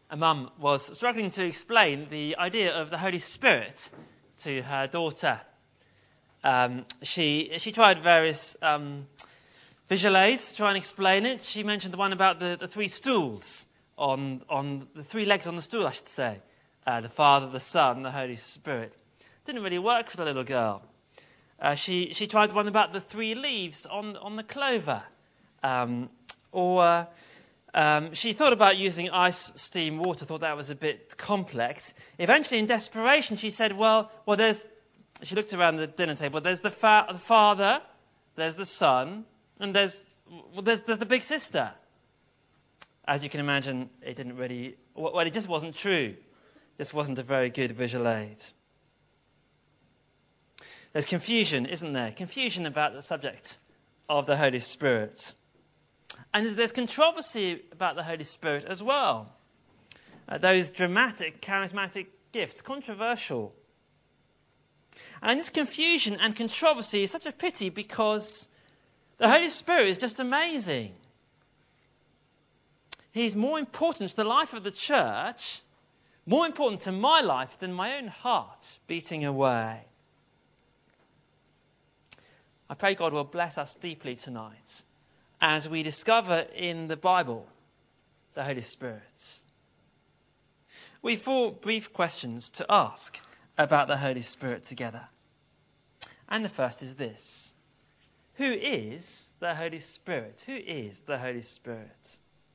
a mum was struggling to explain the idea of the Holy Spirit to her daughter. She tried various visual aids to try and explain it. She mentioned the one about the three stools on the three legs on the stool, I should say. The Father, the Son, the Holy Spirit. Didn't really work for the little girl. She tried the one about the three leaves on the clover. She thought about using ice, steam, water, thought that was a bit complex. Eventually, in desperation, she said, she looked around the dinner table, there's the Father, there's the Son, and there's the big sister. As you can imagine, it just wasn't true. This wasn't a very good visual aid. There's confusion, isn't there? Confusion about the subject of the Holy Spirit. And there's controversy about the Holy Spirit as well. Those dramatic, charismatic gifts, controversial. And this confusion and controversy is such a pity because the Holy Spirit is just amazing. He's more important to the life of the church, more important to my life than my own heart beating away. I pray God will bless us deeply tonight as we discover in the Bible the Holy Spirit. We have 4 brief questions to ask about the Holy Spirit together. And the first is this: who is the Holy Spirit? Who is the Holy Spirit?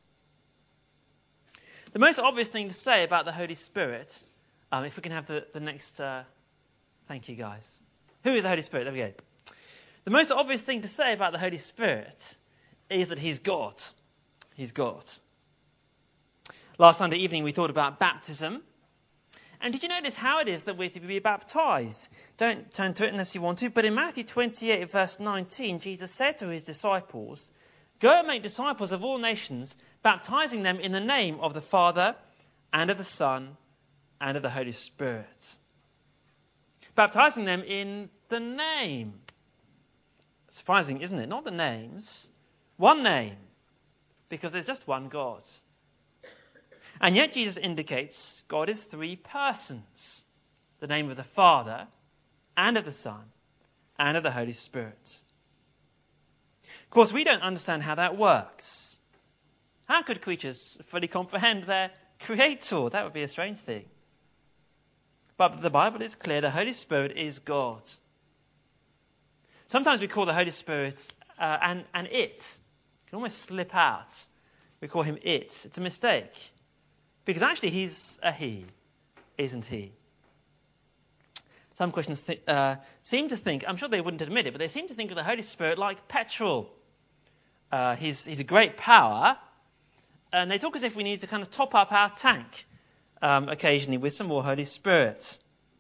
The most obvious thing to say about the Holy Spirit, if we can have the next, thank you guys. Who is the Holy Spirit? There we go. The most obvious thing to say about the Holy Spirit is that he's God. He's God. Last Sunday evening we thought about baptism. And did you notice how it is that we're to be baptized? Don't turn to it unless you want to. But in Matthew 28 verse 19, Jesus said to his disciples, "Go and make disciples of all nations, baptizing them in the name of the Father and of the Son and of the Holy Spirit." Baptizing them in the name. Surprising, isn't it? Not the names. One name. Because there's just one God. And yet Jesus indicates God is 3 persons. The name of the Father and of the Son and of the Holy Spirit. Of course, we don't understand how that works. How could creatures fully comprehend their Creator? That would be a strange thing. But the Bible is clear. The Holy Spirit is God. Sometimes we call the Holy Spirit an it. It can almost slip out. We call him it. It's a mistake. Because actually he's a he, isn't he? Some Christians seem to think, I'm sure they wouldn't admit it, but they seem to think of the Holy Spirit like petrol. He's a great power, and they talk as if we need to kind of top up our tank occasionally with some more Holy Spirit.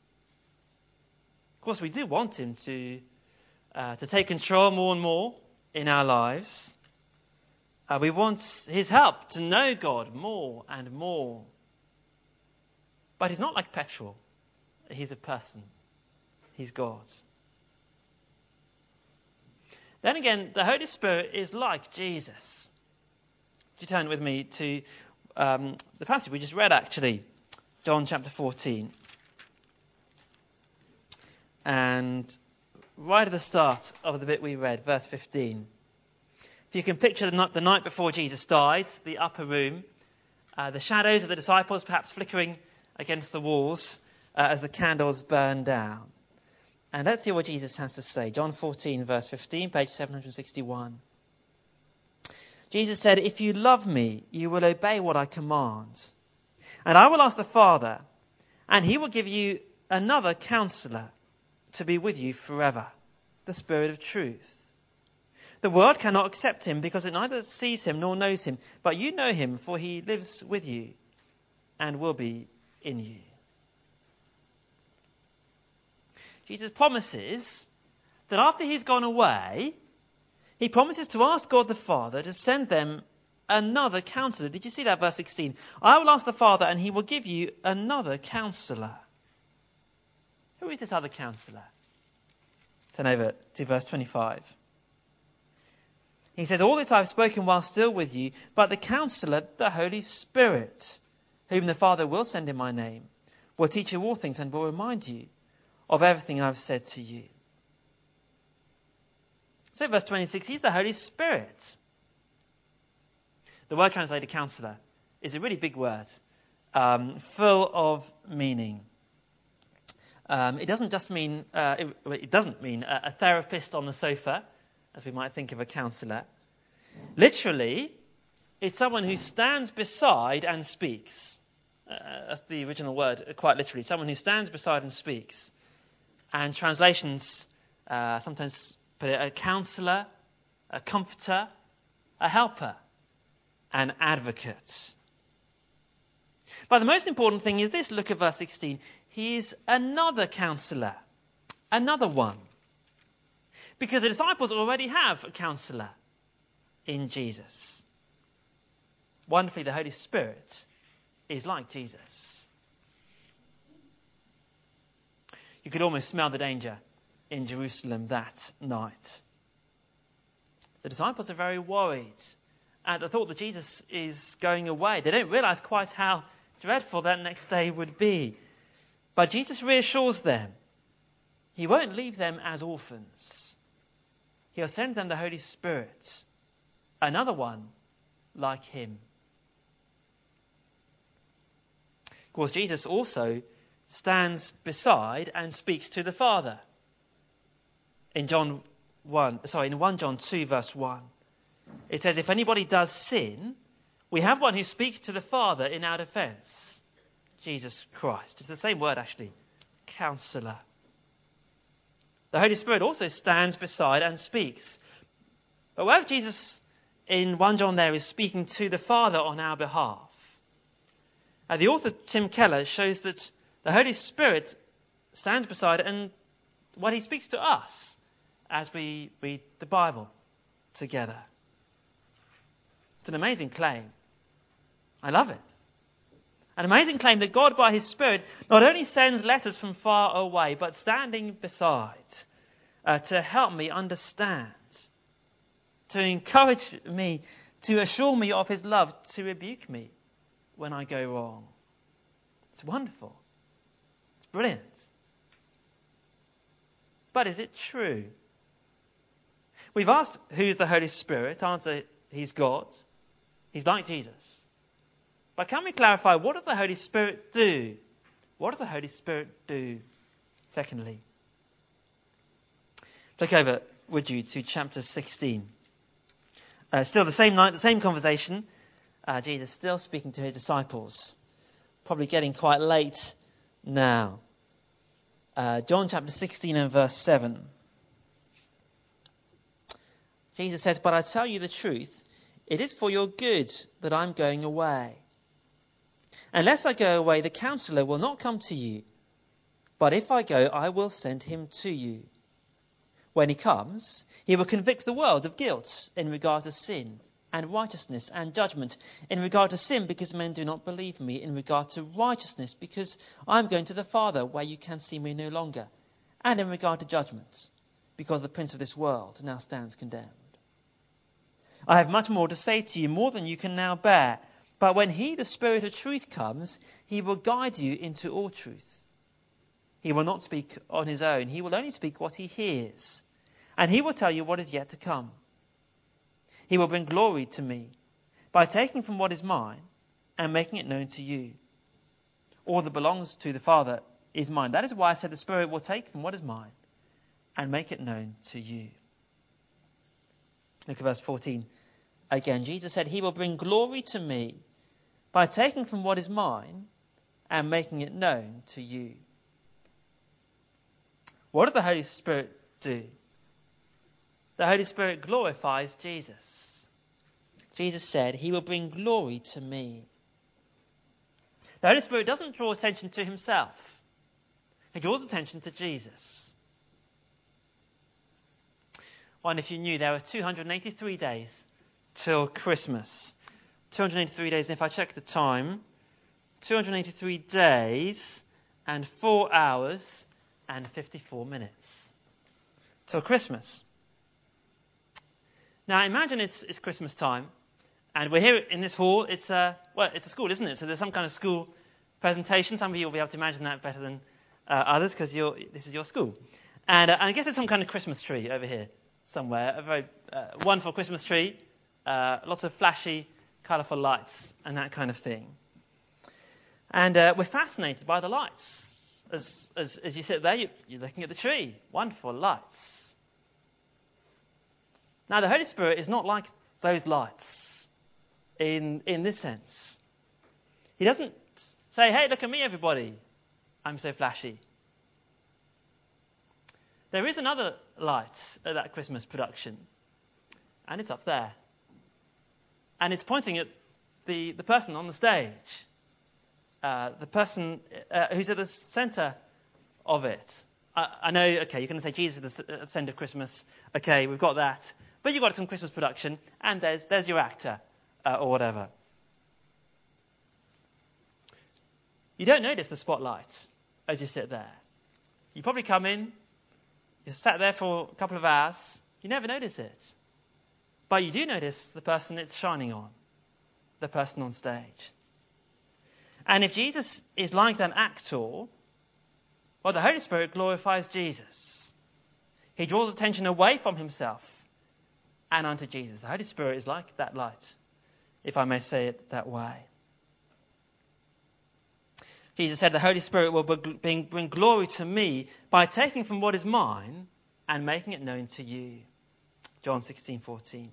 Of course, we do want him to take control more and more in our lives. We want his help to know God more and more. But he's not like petrol. He's a person. He's God. Then again, the Holy Spirit is like Jesus. Would you turn with me to the passage we just read, actually, John chapter 14. And right at the start of the bit we read, verse 15. If you can picture the night before Jesus died, the upper room, the shadows of the disciples perhaps flickering against the walls as the candles burn down. And let's hear what Jesus has to say. John 14, verse 15, page 761. Jesus said, "If you love me, you will obey what I command. And I will ask the Father, and he will give you another counselor to be with you forever, the Spirit of truth. The world cannot accept him because it neither sees him nor knows him, but you know him, for he lives with you and will be in you." Jesus promises that after he's gone away, he promises to ask God the Father to send them another counselor. Did you see that, verse 16? "I will ask the Father and he will give you another counselor." Who is this other counselor? Turn over to verse 25. He says, "All this I have spoken while still with you, but the counselor, the Holy Spirit, whom the Father will send in my name, will teach you all things and will remind you of everything I've said to you. So verse 26, he's the Holy Spirit. The word translated counselor is a really big word, full of meaning. It doesn't just mean a therapist on the sofa, as we might think of a counsellor. Literally, it's someone who stands beside and speaks. That's the original word, quite literally. Someone who stands beside and speaks. And translations sometimes put it a counsellor, a comforter, a helper, an advocate. But the most important thing is this, look at verse 16. He is another counsellor, another one. Because the disciples already have a counsellor in Jesus. Wonderfully, the Holy Spirit is like Jesus. You could almost smell the danger in Jerusalem that night. The disciples are very worried at the thought that Jesus is going away. They don't realize quite how dreadful that next day would be. But Jesus reassures them. He won't leave them as orphans. He'll send them the Holy Spirit, another one like him. Of course, Jesus also stands beside and speaks to the Father. In 1 John 2 verse 1, it says, if anybody does sin, we have one who speaks to the Father in our defense, Jesus Christ. It's the same word actually, Counselor. The Holy Spirit also stands beside and speaks. But whereas Jesus in 1 John there is speaking to the Father on our behalf, the author Tim Keller shows that the Holy Spirit stands beside and he speaks to us as we read the Bible together. It's an amazing claim. I love it. An amazing claim that God by his Spirit not only sends letters from far away, but standing beside to help me understand, to encourage me, to assure me of his love, to rebuke me when I go wrong. It's wonderful. It's brilliant. But is it true? We've asked who's the Holy Spirit. Answer, he's God. He's like Jesus. But can we clarify, what does the Holy Spirit do? What does the Holy Spirit do? Secondly, look over, would you, to chapter 16. Still the same night, the same conversation. Jesus still speaking to his disciples. Probably getting quite late now. John chapter 16 and verse 7. Jesus says, but I tell you the truth, it is for your good that I'm going away. Unless I go away, the Counselor will not come to you. But if I go, I will send him to you. When he comes, he will convict the world of guilt in regard to sin and righteousness and judgment. In regard to sin, because men do not believe me. In regard to righteousness, because I'm going to the Father, where you can see me no longer. And in regard to judgment, because the prince of this world now stands condemned. I have much more to say to you, more than you can now bear. But when he, the Spirit of truth, comes, he will guide you into all truth. He will not speak on his own. He will only speak what he hears. And he will tell you what is yet to come. He will bring glory to me by taking from what is mine and making it known to you. All that belongs to the Father is mine. That is why I said the Spirit will take from what is mine and make it known to you. Look at verse 14. Again, Jesus said, he will bring glory to me by taking from what is mine and making it known to you. What does the Holy Spirit do? The Holy Spirit glorifies Jesus. Jesus said, he will bring glory to me. The Holy Spirit doesn't draw attention to himself. He draws attention to Jesus. Wonder if you knew there were 283 days till Christmas. 283 days, and if I check the time, 283 days and 4 hours and 54 minutes till Christmas. Now imagine it's Christmas time And we're here in this hall. It's a school, isn't it? So there's some kind of school presentation. Some of you will be able to imagine that better than others because this is your school. And I guess there's some kind of Christmas tree over here somewhere. A very wonderful Christmas tree. Lots of flashy, colourful lights and that kind of thing. And we're fascinated by the lights. As you sit there, you're looking at the tree. Wonderful lights. Now, the Holy Spirit is not like those lights in this sense. He doesn't say, hey, look at me, everybody. I'm so flashy. There is another light at that Christmas production, and it's up there. And it's pointing at the person on the stage, the person who's at the centre of it. I know, okay, you're going to say Jesus at the centre of Christmas. Okay, we've got that. But you've got some Christmas production, and there's your actor, or whatever. You don't notice the spotlight as you sit there. You probably come in, you sat there for a couple of hours, you never notice it. But you do notice the person it's shining on, the person on stage. And if Jesus is like that actor, well, the Holy Spirit glorifies Jesus. He draws attention away from himself and unto Jesus. The Holy Spirit is like that light, if I may say it that way. Jesus said, the Holy Spirit will bring glory to me by taking from what is mine and making it known to you. John 16:14.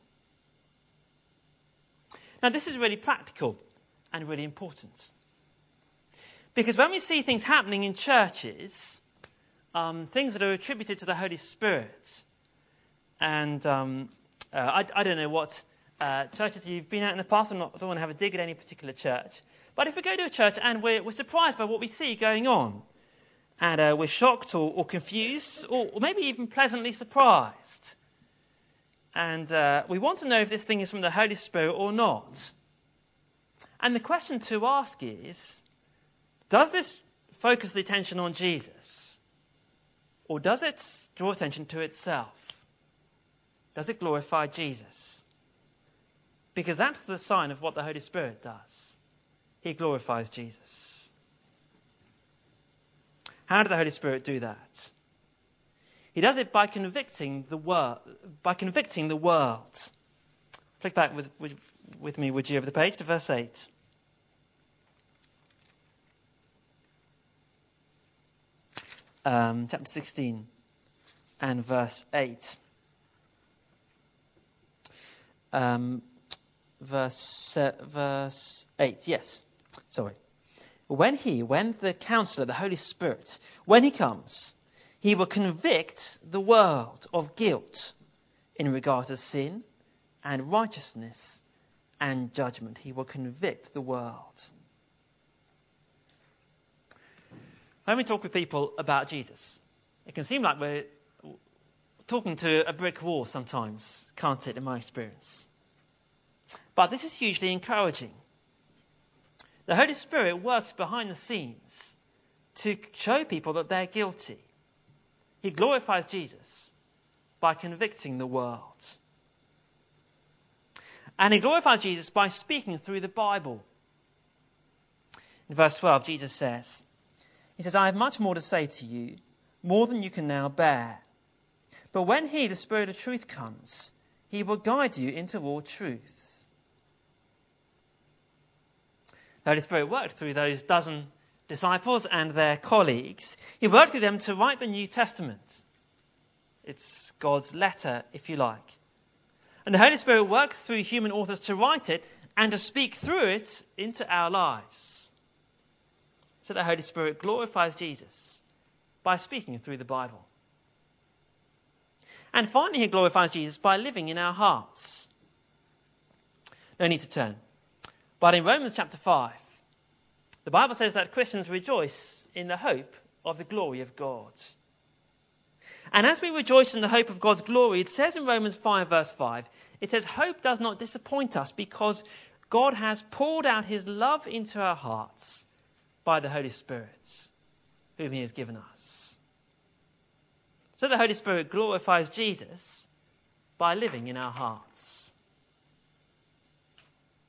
Now, this is really practical and really important. Because when we see things happening in churches, things that are attributed to the Holy Spirit, and I don't know what churches you've been at in the past. I don't want to have a dig at any particular church. But if we go to a church and we're surprised by what we see going on, and we're shocked or confused, or maybe even pleasantly surprised, and we want to know if this thing is from the Holy Spirit or not. And the question to ask is, does this focus the attention on Jesus? Or does it draw attention to itself? Does it glorify Jesus? Because that's the sign of what the Holy Spirit does. He glorifies Jesus. How does the Holy Spirit do that? He does it by convicting the world. Flick back with me, would you, over the page to verse 8. Chapter 16 and verse 8. Verse 8, yes. Sorry. When the Counselor, the Holy Spirit, when he comes, he will convict the world of guilt in regard to sin and righteousness and judgment. He will convict the world. When we talk with people about Jesus, it can seem like we're talking to a brick wall sometimes, can't it, in my experience? But this is hugely encouraging. The Holy Spirit works behind the scenes to show people that they're guilty. He glorifies Jesus by convicting the world. And he glorifies Jesus by speaking through the Bible. In verse 12, Jesus says, he says, I have much more to say to you, more than you can now bear. But when he, the Spirit of truth, comes, he will guide you into all truth. The Holy Spirit worked through those dozen disciples and their colleagues. He worked with them to write the New Testament. It's God's letter, if you like. And the Holy Spirit works through human authors to write it and to speak through it into our lives. So the Holy Spirit glorifies Jesus by speaking through the Bible. And finally, he glorifies Jesus by living in our hearts. No need to turn. But in Romans chapter 5, the Bible says that Christians rejoice in the hope of the glory of God. And as we rejoice in the hope of God's glory, it says in Romans 5 verse 5, it says, hope does not disappoint us because God has poured out his love into our hearts by the Holy Spirit, whom he has given us. So the Holy Spirit glorifies Jesus by living in our hearts.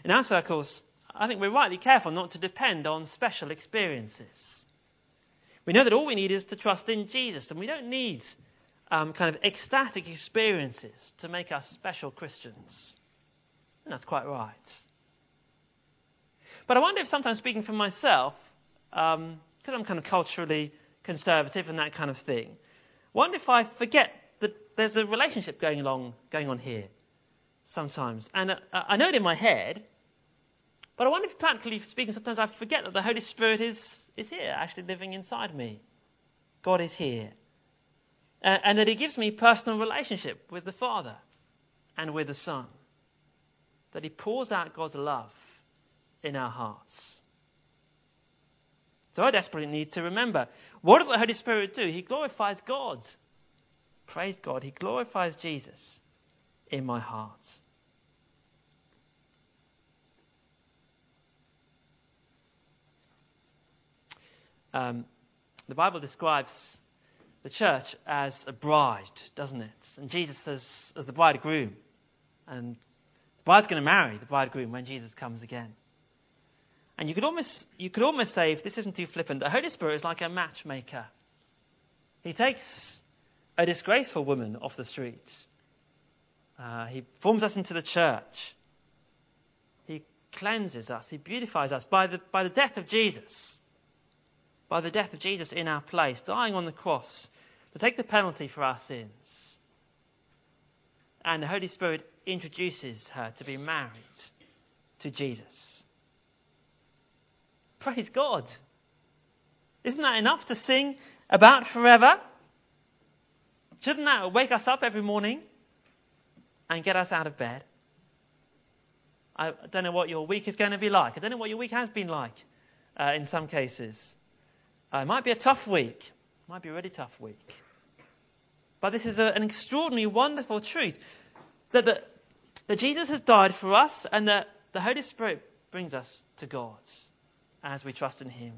In our circles, I think we're rightly careful not to depend on special experiences. We know that all we need is to trust in Jesus, and we don't need kind of ecstatic experiences to make us special Christians. And that's quite right. But I wonder if sometimes, speaking for myself, because I'm kind of culturally conservative and that kind of thing, I wonder if I forget that there's a relationship going on here sometimes. And I know it in my head, but I wonder if, practically speaking, sometimes I forget that the Holy Spirit is here, actually living inside me. God is here. And that he gives me personal relationship with the Father and with the Son. That he pours out God's love in our hearts. So I desperately need to remember, what does the Holy Spirit do? He glorifies God. Praise God. He glorifies Jesus in my heart. The Bible describes the church as a bride, doesn't it? And Jesus as the bridegroom. And the bride's going to marry the bridegroom when Jesus comes again. And you could almost say, if this isn't too flippant, the Holy Spirit is like a matchmaker. He takes a disgraceful woman off the streets. He forms us into the church. He cleanses us. He beautifies us by the death of Jesus. By the death of Jesus in our place, dying on the cross to take the penalty for our sins. And the Holy Spirit introduces her to be married to Jesus. Praise God. Isn't that enough to sing about forever? Shouldn't that wake us up every morning and get us out of bed? I don't know what your week is going to be like. I don't know what your week has been like in some cases. It might be a tough week. It might be a really tough week. But this is an extraordinary, wonderful truth that Jesus has died for us and that the Holy Spirit brings us to God as we trust in him.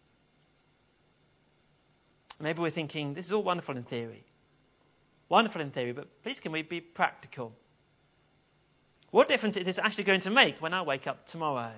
Maybe we're thinking, this is all wonderful in theory. Wonderful in theory, but please can we be practical? What difference is this actually going to make when I wake up tomorrow?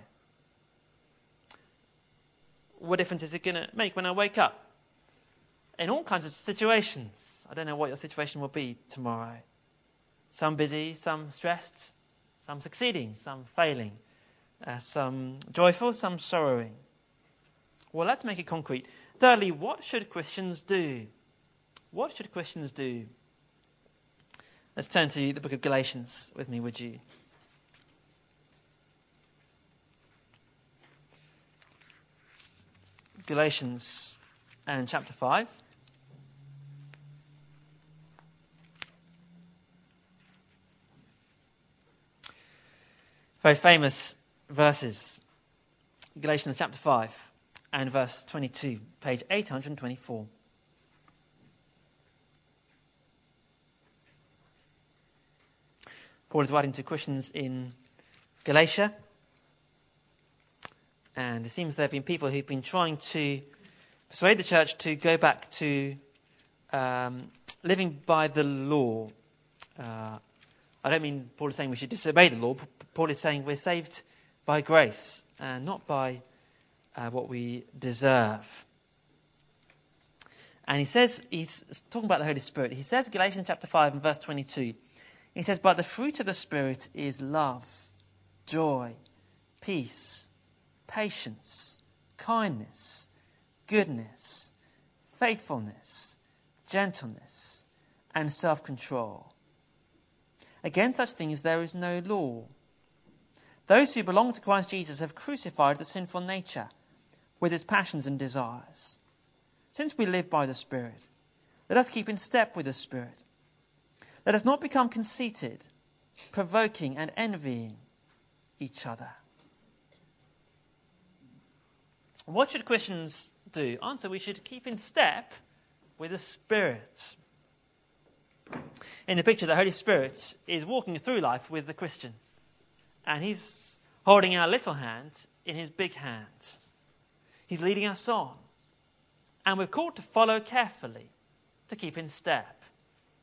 What difference is it going to make when I wake up? In all kinds of situations. I don't know what your situation will be tomorrow. Some busy, some stressed, some succeeding, some failing, some joyful, some sorrowing. Well, let's make it concrete. Thirdly, what should Christians do? What should Christians do? Let's turn to the book of Galatians with me, would you? Galatians and chapter 5. Very famous verses. Galatians chapter 5 and verse 22, page 824. Paul is writing to Christians in Galatia. And it seems there have been people who've been trying to persuade the church to go back to living by the law. I don't mean Paul is saying we should disobey the law. Paul is saying we're saved by grace and not by what we deserve. And he says, he's talking about the Holy Spirit. He says, Galatians chapter 5 and verse 22, he says, but the fruit of the Spirit is love, joy, peace, patience, kindness, goodness, faithfulness, gentleness, and self-control. Against such things there is no law. Those who belong to Christ Jesus have crucified the sinful nature with its passions and desires. Since we live by the Spirit, let us keep in step with the Spirit. Let us not become conceited, provoking and envying each other. What should Christians do? Answer, we should keep in step with the Spirit. In the picture, the Holy Spirit is walking through life with the Christian. And he's holding our little hand in his big hand. He's leading us on. And we're called to follow carefully, to keep in step.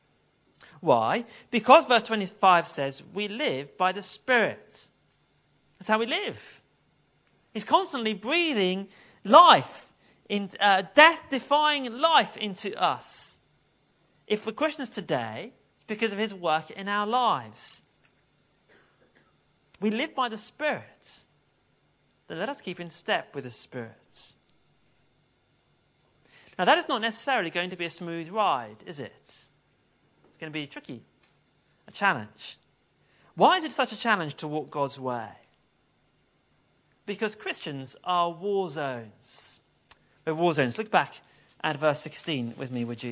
Why? Because verse 25 says, we live by the Spirit. That's how we live. He's constantly breathing life, death-defying life into us. If we're Christians today, it's because of his work in our lives. We live by the Spirit. Then let us keep in step with the Spirit. Now, that is not necessarily going to be a smooth ride, is it? It's going to be tricky, a challenge. Why is it such a challenge to walk God's way? Because Christians are war zones. They're war zones. Look back at verse 16 with me, would you?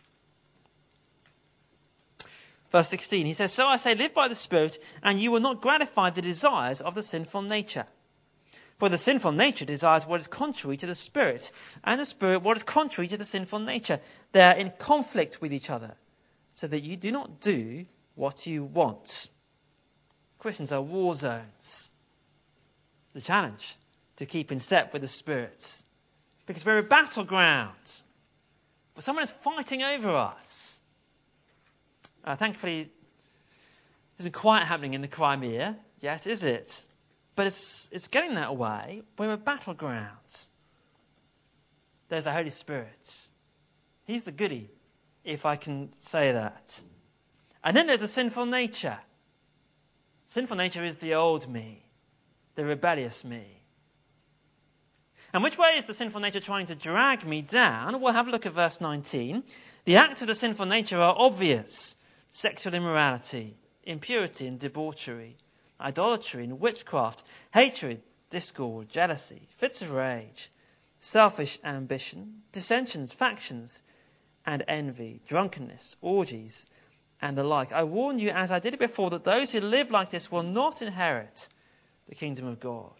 Verse 16, he says, "So I say, live by the Spirit, and you will not gratify the desires of the sinful nature. For the sinful nature desires what is contrary to the Spirit, and the Spirit what is contrary to the sinful nature. They are in conflict with each other, so that you do not do what you want." Christians are war zones. The challenge to keep in step with the Spirit, because we're a battleground, but someone is fighting over us. Thankfully, it isn't quite happening in the Crimea yet, is it? But it's getting that way. We're a battleground. There's the Holy Spirit. He's the goodie, if I can say that. And then there's the sinful nature. Sinful nature is the old me, the rebellious me. And which way is the sinful nature trying to drag me down? We'll have a look at verse 19. The acts of the sinful nature are obvious: sexual immorality, impurity and debauchery, idolatry and witchcraft, hatred, discord, jealousy, fits of rage, selfish ambition, dissensions, factions, and envy, drunkenness, orgies, and the like. I warn you, as I did it before, that those who live like this will not inherit the kingdom of God.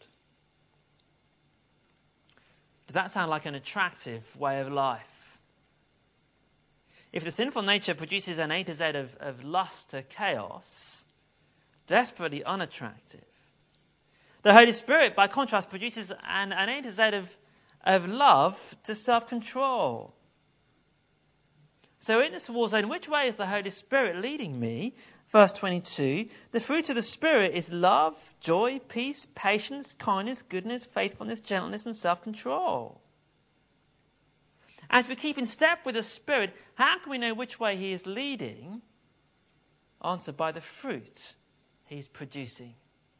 Does that sound like an attractive way of life? If the sinful nature produces an A to Z of lust to chaos, desperately unattractive. The Holy Spirit, by contrast, produces an A to Z of love to self-control. So in this war zone, which way is the Holy Spirit leading me? Verse 22, the fruit of the Spirit is love, joy, peace, patience, kindness, goodness, faithfulness, gentleness, and self-control. As we keep in step with the Spirit, how can we know which way he is leading? Answered by the fruit he's producing.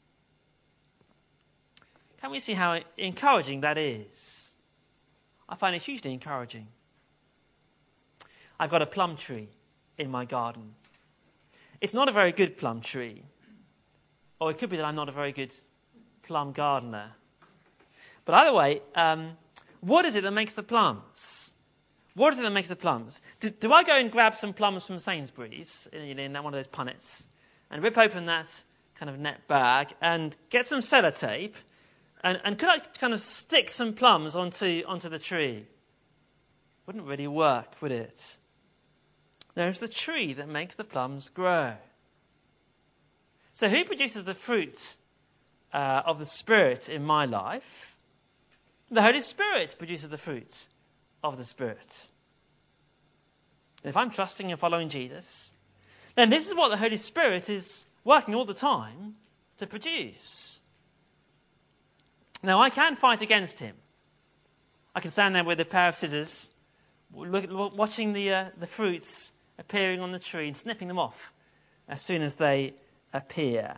Can we see how encouraging that is? I find it hugely encouraging. I've got a plum tree in my garden. It's not a very good plum tree. Or it could be that I'm not a very good plum gardener. But either way, what is it that makes the plums? What is it that makes the plums? Do I go and grab some plums from Sainsbury's in one of those punnets and rip open that kind of net bag and get some sellotape and could I kind of stick some plums onto the tree? Wouldn't really work, would it? No, it's the tree that makes the plums grow. So who produces the fruit of the Spirit in my life? The Holy Spirit produces the fruit of the Spirit. And if I'm trusting and following Jesus, then this is what the Holy Spirit is working all the time to produce. Now, I can fight against him. I can stand there with a pair of scissors, watching the fruits appearing on the tree and snipping them off as soon as they appear.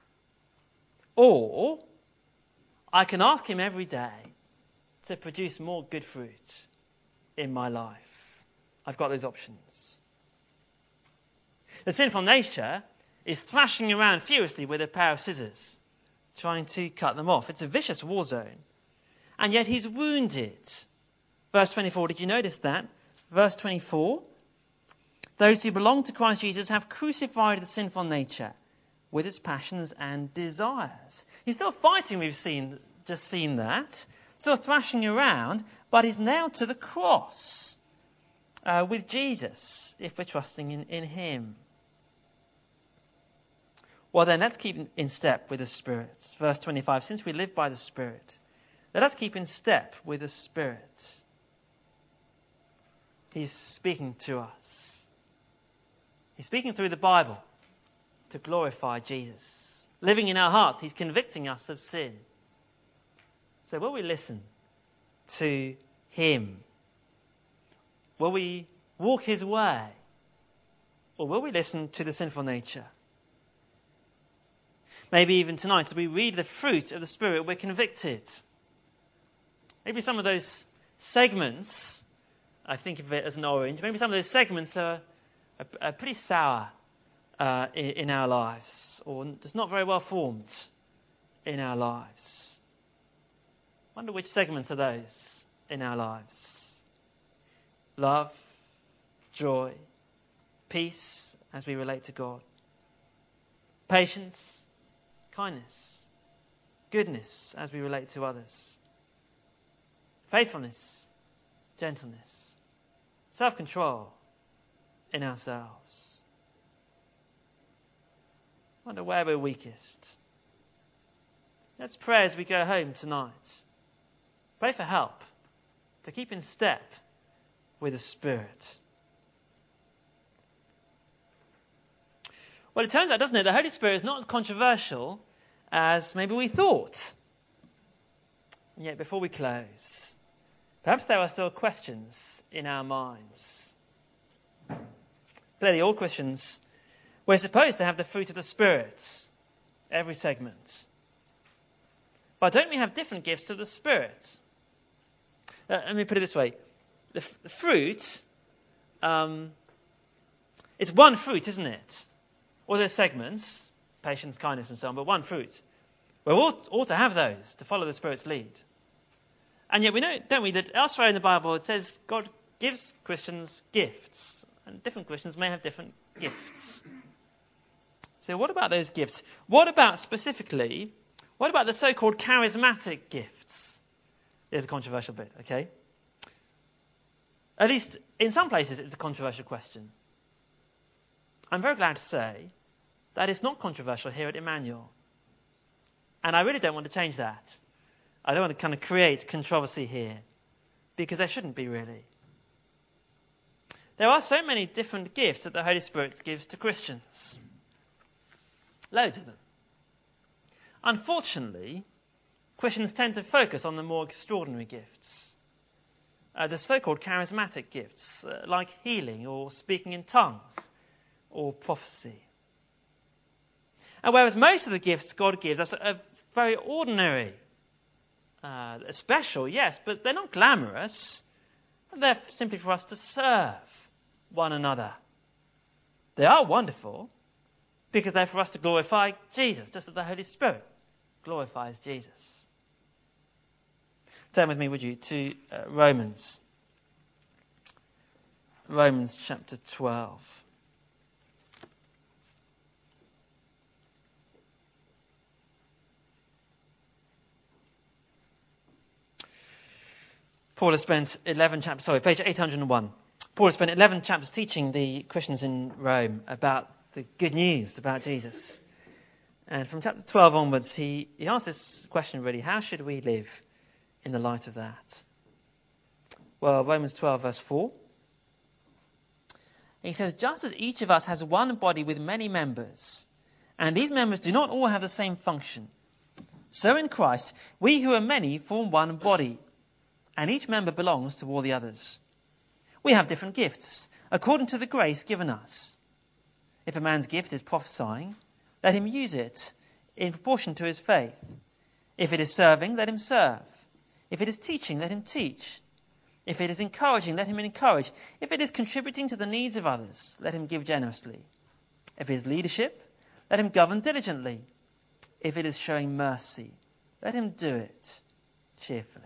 Or I can ask him every day to produce more good fruit in my life. I've got those options. The sinful nature is thrashing around furiously with a pair of scissors, trying to cut them off. It's a vicious war zone. And yet he's wounded. Verse 24, did you notice that? Verse 24, those who belong to Christ Jesus have crucified the sinful nature with its passions and desires. He's still fighting, we've just seen that. Still thrashing around, but he's nailed to the cross with Jesus, if we're trusting in him. Well then, let's keep in step with the Spirit. Verse 25, since we live by the Spirit, let us keep in step with the Spirit. He's speaking to us. He's speaking through the Bible to glorify Jesus. living in our hearts. He's convicting us of sin. So will we listen to him? Will we walk his way? Or will we listen to the sinful nature? Maybe even tonight, as we read the fruit of the Spirit, we're convicted. Maybe some of those segments, I think of it as an orange, maybe some of those segments are pretty sour in our lives, or just not very well formed in our lives. I wonder which segments are those in our lives. Love, joy, peace as we relate to God, patience, kindness, goodness as we relate to others, faithfulness, gentleness, self-control in ourselves. I wonder where we're weakest. Let's pray as we go home tonight. Pray for help to keep in step with the Spirit. Well, it turns out, doesn't it, the Holy Spirit is not as controversial as maybe we thought. And yet, before we close, perhaps there are still questions in our minds. Clearly, all Christians, we're supposed to have the fruit of the Spirit, every segment. But don't we have different gifts of the Spirit? Let me put it this way. The fruit, it's one fruit, isn't it? All those segments, patience, kindness and so on, but one fruit. We ought to have those to follow the Spirit's lead. And yet we know, don't we, that elsewhere in the Bible it says God gives Christians gifts. And different Christians may have different gifts. So what about those gifts? What about the so-called charismatic gifts? Here's a controversial bit, okay? At least in some places it's a controversial question. I'm very glad to say that it's not controversial here at Emmanuel. And I really don't want to change that. I don't want to kind of create controversy here, because there shouldn't be really. There are so many different gifts that the Holy Spirit gives to Christians. Loads of them. Unfortunately, Christians tend to focus on the more extraordinary gifts. The so-called charismatic gifts, like healing or speaking in tongues or prophecy. And whereas most of the gifts God gives us are very ordinary, special, yes, but they're not glamorous. They're simply for us to serve one another. They are wonderful because they're for us to glorify Jesus, just as the Holy Spirit glorifies Jesus. Turn with me, would you, to Romans. Romans chapter 12. Paul has spent page 801. Paul has spent 11 chapters teaching the Christians in Rome about the good news about Jesus. And from chapter 12 onwards, he asks this question really, how should we live in the light of that? Well, Romans 12 verse 4. He says, just as each of us has one body with many members, and these members do not all have the same function, so in Christ, we who are many form one body, and each member belongs to all the others. We have different gifts, according to the grace given us. If a man's gift is prophesying, let him use it in proportion to his faith. If it is serving, let him serve. If it is teaching, let him teach. If it is encouraging, let him encourage. If it is contributing to the needs of others, let him give generously. If it is leadership, let him govern diligently. If it is showing mercy, let him do it cheerfully.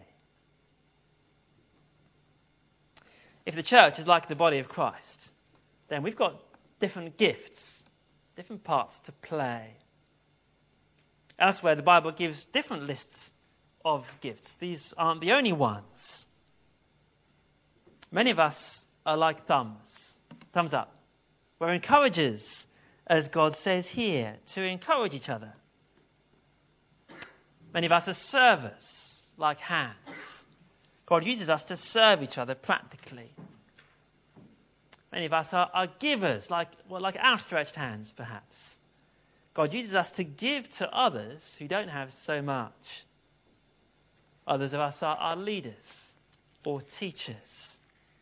If the church is like the body of Christ, then we've got different gifts, different parts to play. Elsewhere, the Bible gives different lists of gifts. These aren't the only ones. Many of us are like thumbs up. We're encouragers, as God says here, to encourage each other. Many of us are servers, like hands. God uses us to serve each other practically. Many of us are givers, like outstretched hands, perhaps. God uses us to give to others who don't have so much. Others of us are our leaders or teachers.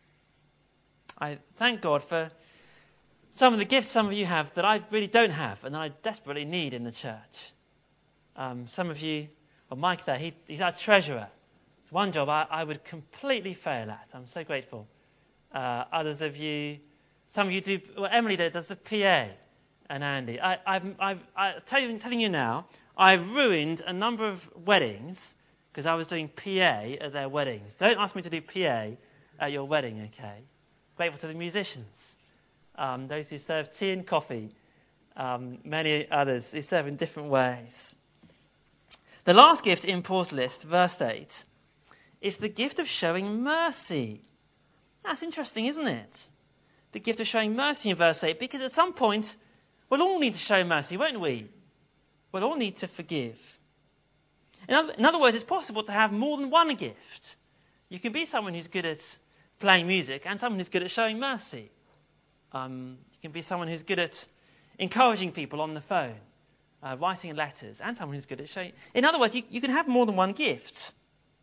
I thank God for some of the gifts some of you have that I really don't have and I desperately need in the church. Some of you, well, Mike there, he's our treasurer. It's one job I would completely fail at. I'm so grateful. Others of you, some of you do, well, Emily there does the PA, and Andy. I'm telling you now, I've ruined a number of weddings because I was doing PA at their weddings. Don't ask me to do PA at your wedding, okay? Grateful to the musicians, those who serve tea and coffee, many others who serve in different ways. The last gift in Paul's list, verse 8, is the gift of showing mercy. That's interesting, isn't it? The gift of showing mercy in verse 8, because at some point we'll all need to show mercy, won't we? We'll all need to forgive. In other words, it's possible to have more than one gift. You can be someone who's good at playing music and someone who's good at showing mercy. You can be someone who's good at encouraging people on the phone, writing letters, and someone who's good at showing. In other words, you can have more than one gift.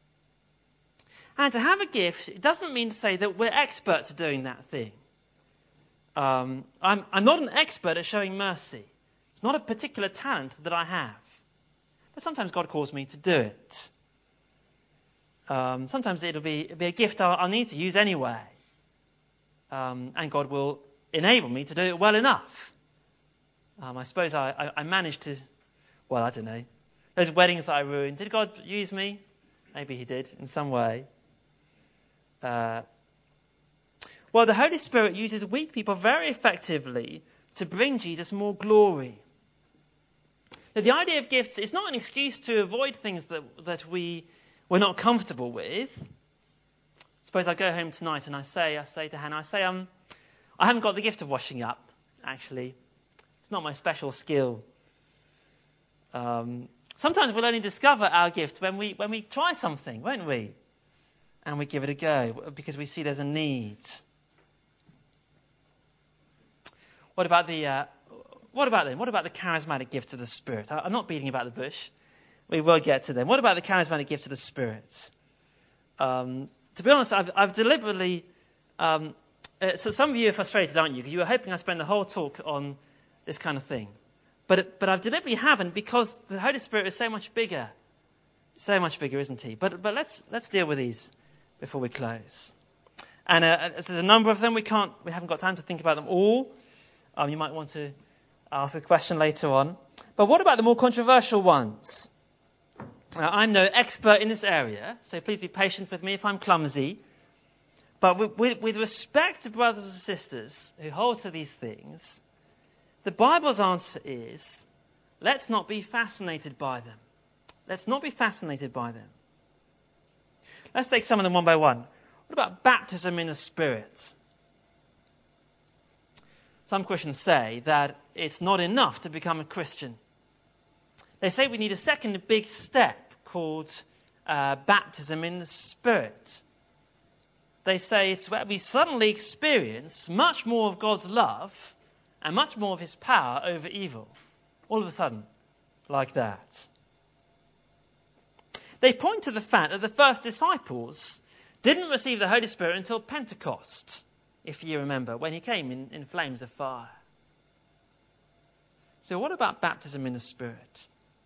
And to have a gift, it doesn't mean to say that we're experts at doing that thing. I'm not an expert at showing mercy. It's not a particular talent that I have. But sometimes God calls me to do it. Sometimes it'll be a gift I'll need to use anyway. And God will enable me to do it well enough. I suppose I managed to, well, I don't know. Those weddings that I ruined, did God use me? Maybe he did in some way. Well, the Holy Spirit uses weak people very effectively to bring Jesus more glory. Now, the idea of gifts is not an excuse to avoid things that we're not comfortable with. Suppose I go home tonight and I say to Hannah, I haven't got the gift of washing up, actually. It's not my special skill. Sometimes we'll only discover our gift when we try something, won't we? And we give it a go because we see there's a need. What about the charismatic gift of the Spirit? I'm not beating about the bush. We will get to them. What about the charismatic gift of the Spirit? To be honest, I've deliberately. So some of you are frustrated, aren't you? Because you were hoping I spend the whole talk on this kind of thing, but I deliberately haven't because the Holy Spirit is so much bigger. So much bigger, isn't he? But let's deal with these before we close. And there's a number of them. We haven't got time to think about them all. You might want to ask a question later on. But what about the more controversial ones? I'm no expert in this area, so please be patient with me if I'm clumsy. But with respect to brothers and sisters who hold to these things, the Bible's answer is, let's not be fascinated by them. Let's not be fascinated by them. Let's take some of them one by one. What about baptism in the Spirit? Some Christians say that it's not enough to become a Christian. They say we need a second big step called baptism in the Spirit. They say it's where we suddenly experience much more of God's love and much more of his power over evil. All of a sudden, like that. They point to the fact that the first disciples didn't receive the Holy Spirit until Pentecost, if you remember, when he came in flames of fire. So what about baptism in the Spirit?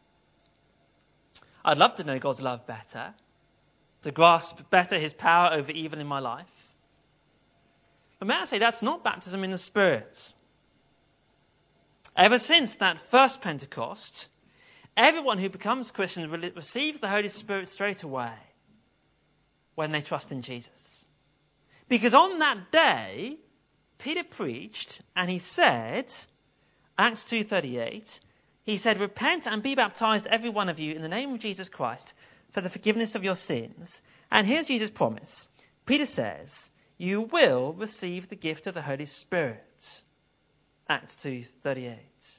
I'd love to know God's love better, to grasp better his power over evil in my life. But may I say, that's not baptism in the Spirit. Ever since that first Pentecost, everyone who becomes Christian receives the Holy Spirit straight away when they trust in Jesus. Because on that day, Peter preached and he said, Acts 2:38, he said, "Repent and be baptized, every one of you, in the name of Jesus Christ, for the forgiveness of your sins." And here's Jesus' promise. Peter says, you will receive the gift of the Holy Spirit. Acts 2:38.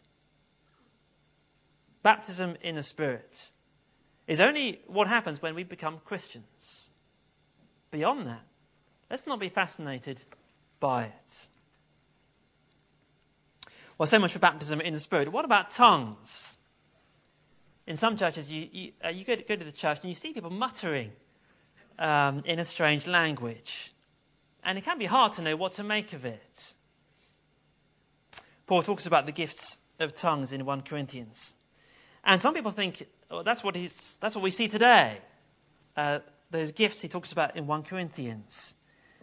Baptism in the Spirit is only what happens when we become Christians. Beyond that, let's not be fascinated by it. Well, so much for baptism in the Spirit. What about tongues? In some churches, you go to the church and you see people muttering in a strange language. And it can be hard to know what to make of it. Paul talks about the gifts of tongues in 1 Corinthians. And some people think, that's what we see today. Those gifts he talks about in 1 Corinthians.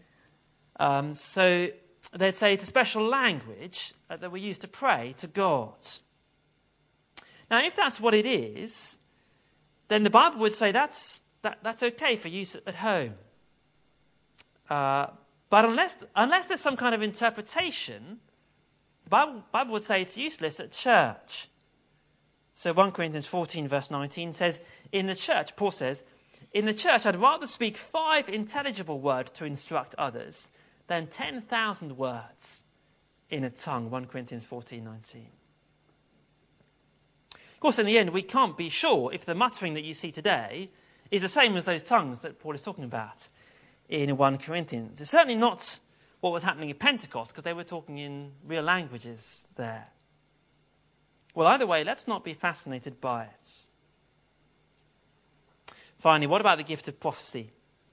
So they'd say it's a special language that we use to pray to God. Now, if that's what it is, then the Bible would say that's okay for use at home. But unless there's some kind of interpretation, the Bible would say it's useless at church. So 1 Corinthians 14 verse 19 says, Paul says, in the church I'd rather speak 5 intelligible words to instruct others than 10,000 words in a tongue. 1 Corinthians 14:19. Of course, in the end, we can't be sure if the muttering that you see today is the same as those tongues that Paul is talking about in 1 Corinthians. It's certainly not what was happening at Pentecost, because they were talking in real languages there. Well, either way, let's not be fascinated by it. Finally, what about the gift of prophecy?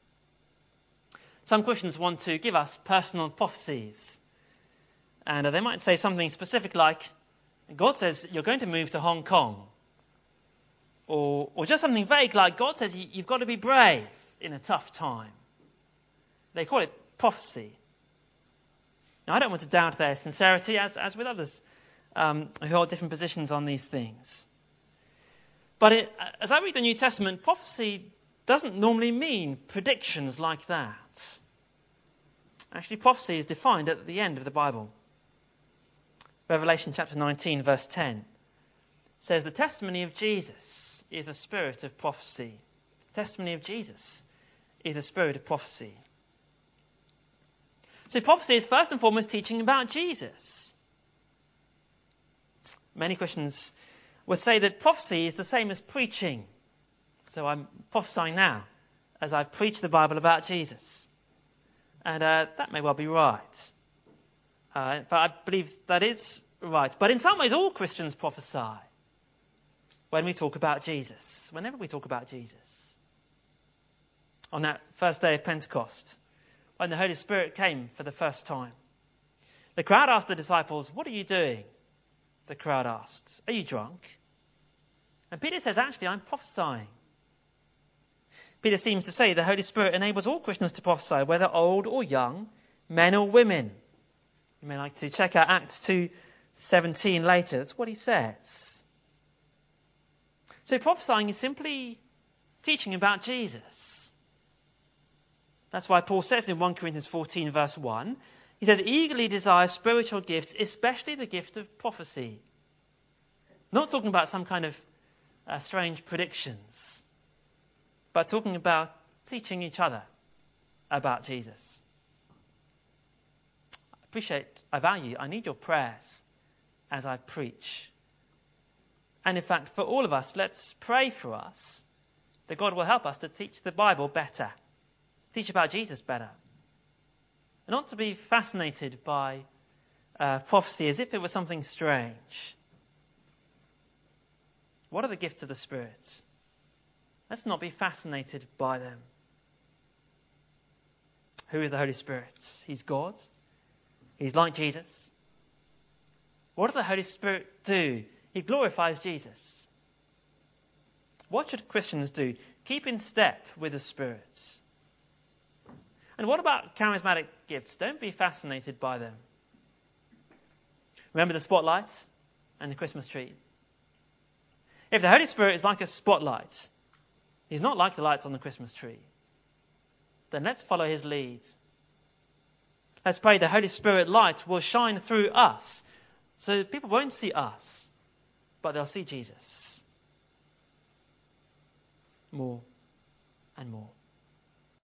Some Christians want to give us personal prophecies. And they might say something specific like, God says you're going to move to Hong Kong. Or just something vague like, God says you've got to be brave in a tough time. They call it prophecy. Now, I don't want to doubt their sincerity, as with others who hold different positions on these things. But as I read the New Testament, prophecy doesn't normally mean predictions like that. Actually, prophecy is defined at the end of the Bible. Revelation chapter 19, verse 10 says, the testimony of Jesus is a spirit of prophecy. The testimony of Jesus is a spirit of prophecy. So prophecy is first and foremost teaching about Jesus. Many Christians would say that prophecy is the same as preaching. So I'm prophesying now as I preach the Bible about Jesus. And that may well be right. But I believe that is right. But in some ways, all Christians prophesy when we talk about Jesus. Whenever we talk about Jesus. On that first day of Pentecost, when the Holy Spirit came for the first time, the crowd asked the disciples, what are you doing? The crowd asked, are you drunk? And Peter says, actually, I'm prophesying. Peter seems to say the Holy Spirit enables all Christians to prophesy, whether old or young, men or women. You may like to check out Acts 2:17 later. That's what he says. So prophesying is simply teaching about Jesus. That's why Paul says in 1 Corinthians 14 verse 1, he says, eagerly desire spiritual gifts, especially the gift of prophecy. Not talking about some kind of strange predictions, but talking about teaching each other about Jesus. I value, I need your prayers as I preach. And in fact, for all of us, let's pray for us that God will help us to teach the Bible better, teach about Jesus better. And not to be fascinated by prophecy as if it was something strange. What are the gifts of the Spirit? Let's not be fascinated by them. Who is the Holy Spirit? He's God. He's like Jesus. What does the Holy Spirit do? He glorifies Jesus. What should Christians do? Keep in step with the Spirit. And what about charismatic gifts? Don't be fascinated by them. Remember the spotlight and the Christmas tree? If the Holy Spirit is like a spotlight, he's not like the lights on the Christmas tree, then let's follow his lead. Let's pray the Holy Spirit light will shine through us, so people won't see us, but they'll see Jesus more and more.